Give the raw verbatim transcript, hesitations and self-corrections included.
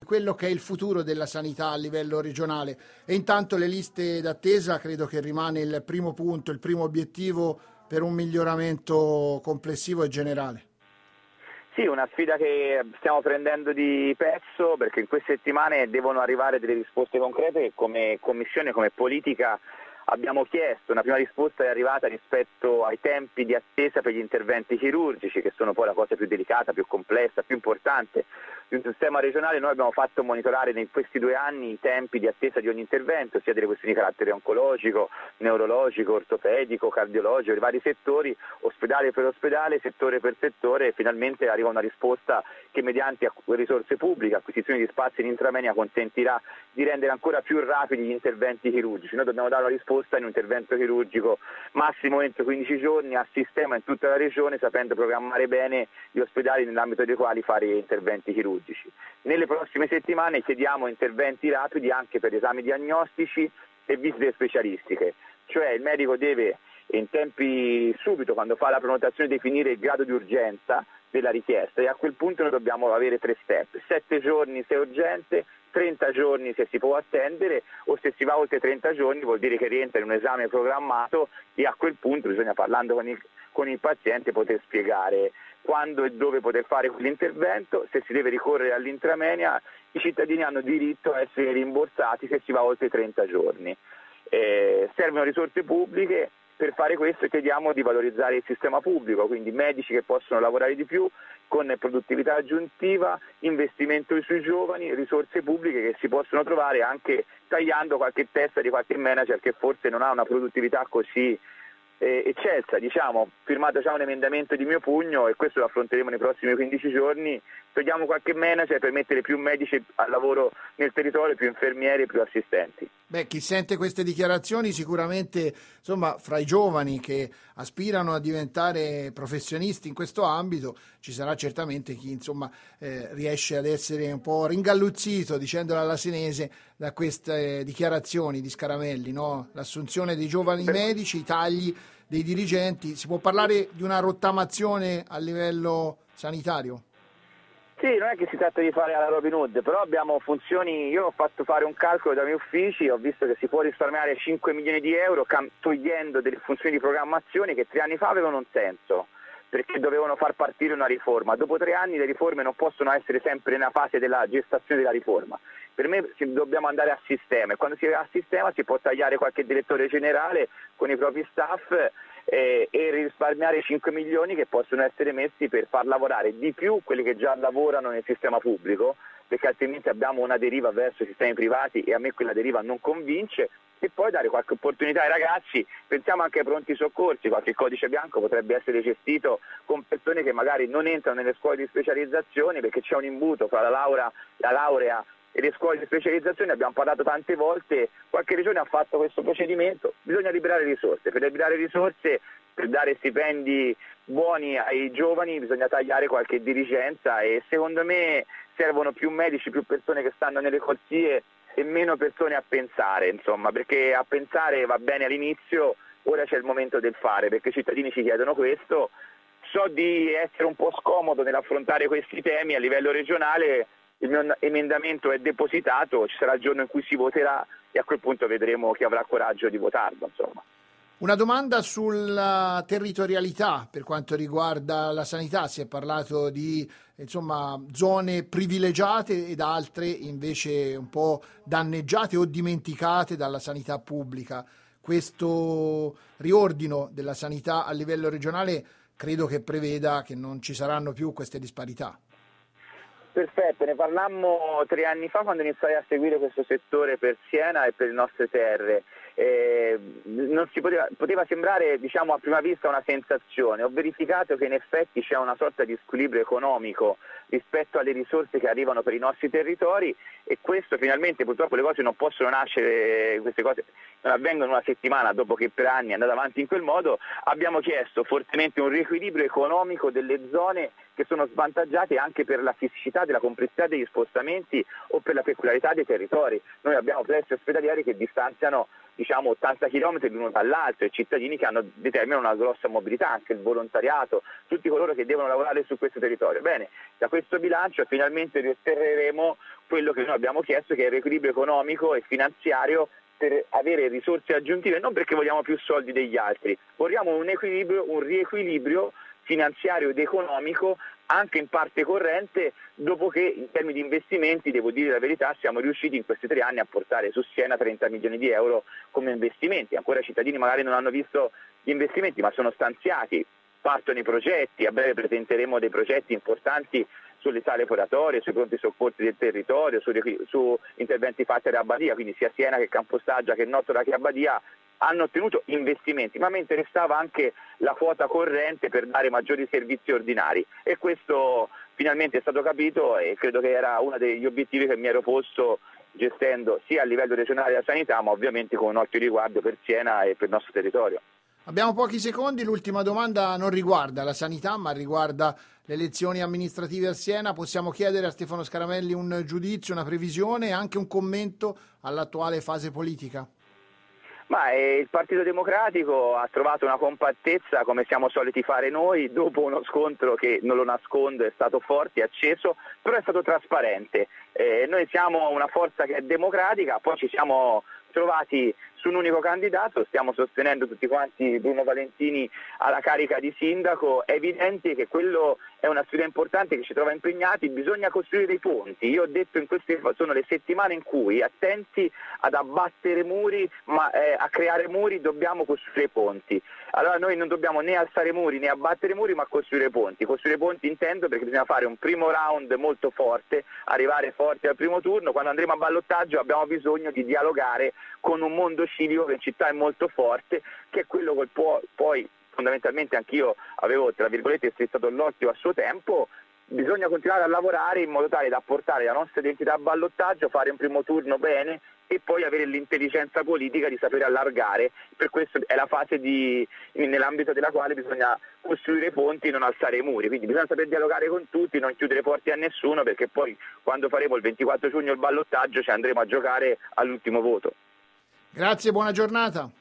quello che è il futuro della sanità a livello regionale. E intanto le liste d'attesa credo che rimane il primo punto, il primo obiettivo per un miglioramento complessivo e generale. Sì, una sfida che stiamo prendendo di pezzo, perché in queste settimane devono arrivare delle risposte concrete che come Commissione, come politica abbiamo chiesto. Una prima risposta è arrivata rispetto ai tempi di attesa per gli interventi chirurgici, che sono poi la cosa più delicata, più complessa, più importante di un sistema regionale. Noi abbiamo fatto monitorare in questi due anni i tempi di attesa di ogni intervento, sia delle questioni di carattere oncologico, neurologico, ortopedico, cardiologico, i vari settori, ospedale per ospedale, settore per settore, e finalmente arriva una risposta che mediante risorse pubbliche, acquisizione di spazi in intramenia, consentirà di rendere ancora più rapidi gli interventi chirurgici. Noi dobbiamo dare una risposta in un intervento chirurgico massimo entro quindici giorni a sistema in tutta la regione, sapendo programmare bene gli ospedali nell'ambito dei quali fare interventi chirurgici. Nelle prossime settimane chiediamo interventi rapidi anche per esami diagnostici e visite specialistiche, cioè il medico deve in tempi subito, quando fa la prenotazione, definire il grado di urgenza della richiesta, e a quel punto noi dobbiamo avere tre step: sette giorni se è urgente, trenta giorni se si può attendere, o se si va oltre trenta giorni vuol dire che rientra in un esame programmato, e a quel punto bisogna, parlando con il, con il paziente, poter spiegare quando e dove poter fare quell'intervento. Se si deve ricorrere all'intramenia, i cittadini hanno diritto a essere rimborsati se si va oltre trenta giorni. Eh, servono risorse pubbliche. Per fare questo chiediamo di valorizzare il sistema pubblico, quindi medici che possono lavorare di più con produttività aggiuntiva, investimento sui giovani, risorse pubbliche che si possono trovare anche tagliando qualche testa di qualche manager che forse non ha una produttività così eh, eccelsa. Diciamo, firmato già un emendamento di mio pugno, e questo lo affronteremo nei prossimi quindici giorni. Togliamo qualche manager per mettere più medici al lavoro nel territorio, più infermieri e più assistenti. Beh, chi sente queste dichiarazioni sicuramente, insomma, fra i giovani che aspirano a diventare professionisti in questo ambito, ci sarà certamente chi, insomma, eh, riesce ad essere un po' ringalluzzito, dicendola alla senese, da queste dichiarazioni di Scaramelli, no? L'assunzione dei giovani medici, i tagli dei dirigenti. Si può parlare di una rottamazione a livello sanitario? Sì, non è che si tratta di fare alla Robin Hood, però abbiamo funzioni. Io ho fatto fare un calcolo dai miei uffici, ho visto che si può risparmiare cinque milioni di euro cam- togliendo delle funzioni di programmazione che tre anni fa avevano un senso, perché dovevano far partire una riforma. Dopo tre anni le riforme non possono essere sempre nella fase della gestazione della riforma. Per me dobbiamo andare a sistema, e quando si va a sistema si può tagliare qualche direttore generale con i propri staff eh, e risparmiare cinque milioni che possono essere messi per far lavorare di più quelli che già lavorano nel sistema pubblico, perché altrimenti abbiamo una deriva verso i sistemi privati, e a me quella deriva non convince. E poi dare qualche opportunità ai ragazzi. Pensiamo anche ai pronti soccorsi, qualche codice bianco potrebbe essere gestito con persone che magari non entrano nelle scuole di specializzazione, perché c'è un imbuto fra la laurea, la laurea e le scuole di specializzazione. Abbiamo parlato tante volte, qualche regione ha fatto questo procedimento. Bisogna liberare risorse, per liberare risorse, per dare stipendi buoni ai giovani bisogna tagliare qualche dirigenza, e secondo me servono più medici, più persone che stanno nelle corsie e meno persone a pensare, insomma, perché a pensare va bene all'inizio, ora c'è il momento del fare, perché i cittadini ci chiedono questo. So di essere un po' scomodo nell'affrontare questi temi a livello regionale. Il mio emendamento è depositato, ci sarà il giorno in cui si voterà, e a quel punto vedremo chi avrà coraggio di votarlo, insomma. Una domanda sulla territorialità per quanto riguarda la sanità. Si è parlato di, insomma, zone privilegiate ed altre invece un po' danneggiate o dimenticate dalla sanità pubblica. Questo riordino della sanità a livello regionale credo che preveda che non ci saranno più queste disparità. Perfetto, ne parlammo tre anni fa quando iniziai a seguire questo settore per Siena e per le nostre terre. Eh, non si poteva, poteva sembrare, diciamo, a prima vista una sensazione. Ho verificato che in effetti c'è una sorta di squilibrio economico rispetto alle risorse che arrivano per i nostri territori, e questo finalmente, purtroppo le cose non possono nascere, queste cose non avvengono una settimana dopo che per anni è andata avanti in quel modo. Abbiamo chiesto fortemente un riequilibrio economico delle zone che sono svantaggiate anche per la fisicità della complessità degli spostamenti o per la peculiarità dei territori. Noi abbiamo plessi ospedalieri che distanziano diciamo ottanta chilometri l'uno dall'altro, e cittadini che hanno, determinano una grossa mobilità, anche il volontariato, tutti coloro che devono lavorare su questo territorio. Bene, da questo bilancio finalmente riotterremo quello che noi abbiamo chiesto, che è il riequilibrio economico e finanziario, per avere risorse aggiuntive, non perché vogliamo più soldi degli altri, vogliamo un equilibrio, un riequilibrio finanziario ed economico anche in parte corrente, dopo che in termini di investimenti, devo dire la verità, siamo riusciti in questi tre anni a portare su Siena trenta milioni di euro come investimenti. Ancora i cittadini magari non hanno visto gli investimenti, ma sono stanziati, partono i progetti, a breve presenteremo dei progetti importanti sulle sale operatorie, sui pronti soccorsi del territorio, su, su interventi fatti ad Abbadia, quindi sia Siena che Campostaggia che Nottola che Abbadia hanno ottenuto investimenti, ma mi interessava anche la quota corrente per dare maggiori servizi ordinari, e questo finalmente è stato capito, e credo che era uno degli obiettivi che mi ero posto gestendo sia a livello regionale la sanità, ma ovviamente con un occhio riguardo per Siena e per il nostro territorio. Abbiamo pochi secondi, l'ultima domanda non riguarda la sanità, ma riguarda le elezioni amministrative a Siena. Possiamo chiedere a Stefano Scaramelli un giudizio, una previsione e anche un commento all'attuale fase politica? Ma eh, il Partito Democratico ha trovato una compattezza, come siamo soliti fare noi, dopo uno scontro che, non lo nascondo, è stato forte e acceso, però è stato trasparente. Eh, noi siamo una forza che è democratica, poi ci siamo trovati su un unico candidato, stiamo sostenendo tutti quanti Bruno Valentini alla carica di sindaco. È evidente che quello è una sfida importante che ci trova impegnati, bisogna costruire dei ponti. Io ho detto, in queste sono le settimane in cui, attenti ad abbattere muri, ma eh, a creare muri dobbiamo costruire ponti. Allora noi non dobbiamo né alzare muri né abbattere muri, ma costruire ponti. Costruire ponti intendo perché bisogna fare un primo round molto forte, arrivare forti al primo turno. Quando andremo a ballottaggio abbiamo bisogno di dialogare con un mondo civico che in città è molto forte, che è quello col può, poi fondamentalmente anch'io avevo, tra virgolette, strizzato l'occhio a suo tempo. Bisogna continuare a lavorare in modo tale da portare la nostra identità a ballottaggio, fare un primo turno bene e poi avere l'intelligenza politica di sapere allargare. Per questo è la fase di, nell'ambito della quale bisogna costruire ponti e non alzare i muri, quindi bisogna saper dialogare con tutti, non chiudere porte a nessuno, perché poi quando faremo il ventiquattro giugno il ballottaggio ci andremo a giocare all'ultimo voto. Grazie, buona giornata.